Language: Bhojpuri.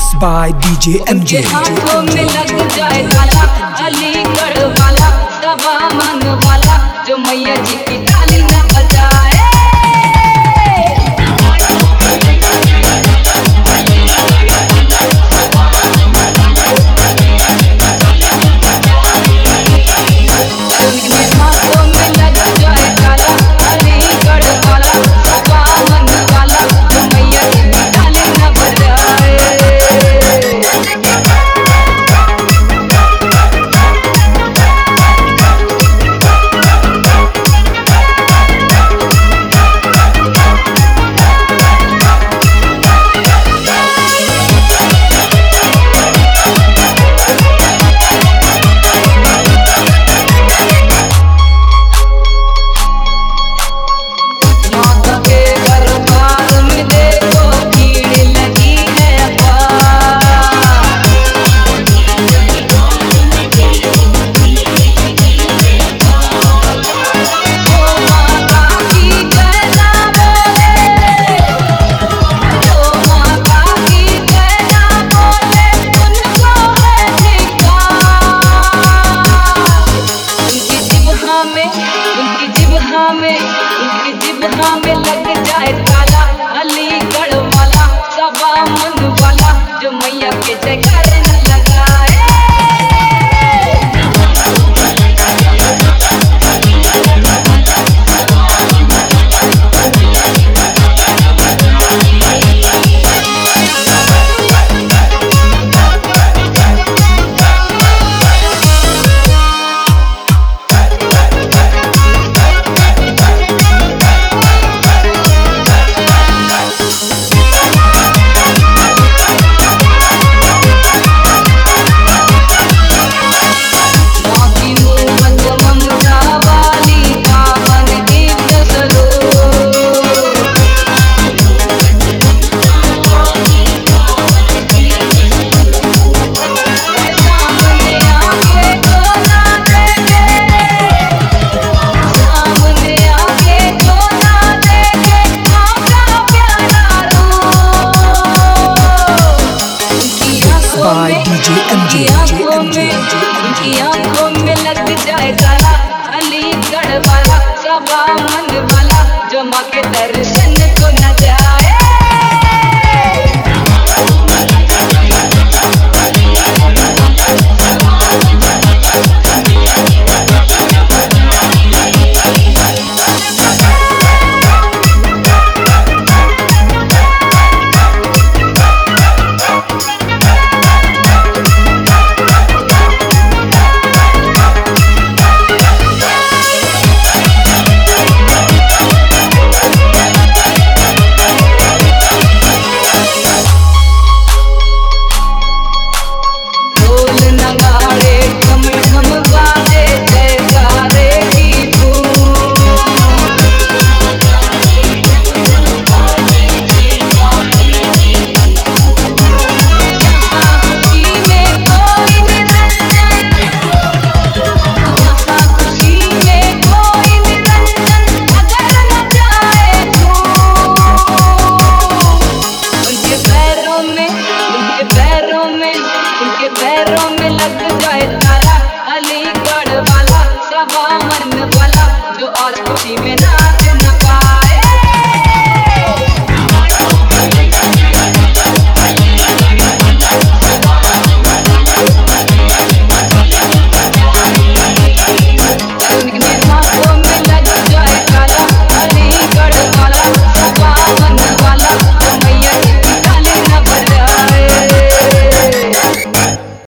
by DJ MJ। हाथों में लग जाए ताला, अलीगढ़ वाला दबा मन वाला, जो मैया जी की ताली न बजाए। हाथों में लग जाए ताला, अलीगढ़ वाला दबा मन वाला, जो मैया जी की ताली न बजाए। में लग जाए ताला, अलीगढ़ वाला दबा मन वाला, जो मैया के जयकारे न लगाए। by DJ MJ। उनकी आंखों में लग जाए ताला, अलीगढ़ वाला दबा मन वाला, जो माँ के दर्शन को न जाए। पैरों में